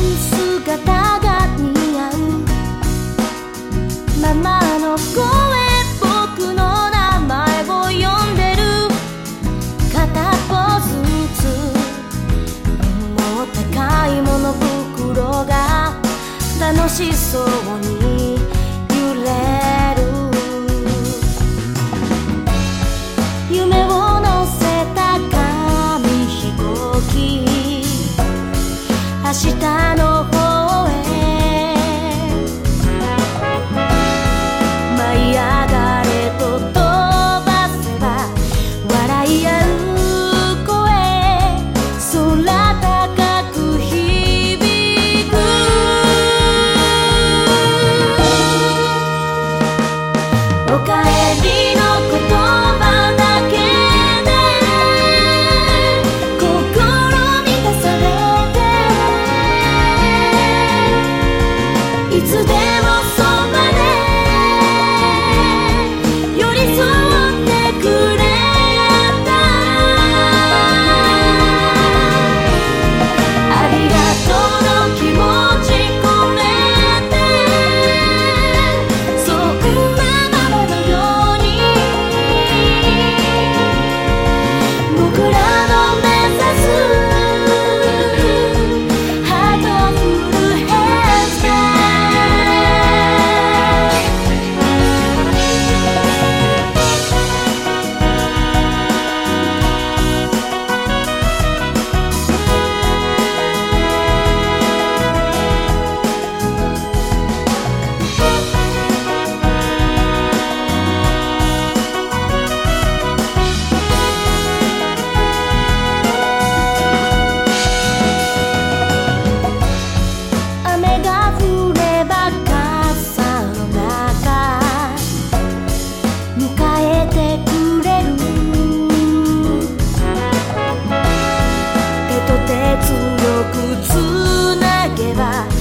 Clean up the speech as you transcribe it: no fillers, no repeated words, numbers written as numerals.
姿が似合うママの声、僕の名前を呼んでる。片っぽずつ重た買い物袋が楽しそうに揺れる。夢を乗せた紙飛行機、明日の方へ舞い上がれと飛ばせば笑い合う声、空高く響く。おかえりの言葉だけで心満たされて、いつでもそばで寄り添ってくれた。ありがとうの気持ち込めて、そんなママのように僕らの目指すハートフルヘアスタイル。雨が降れば傘の中迎えてくれる。手と手強くつなげば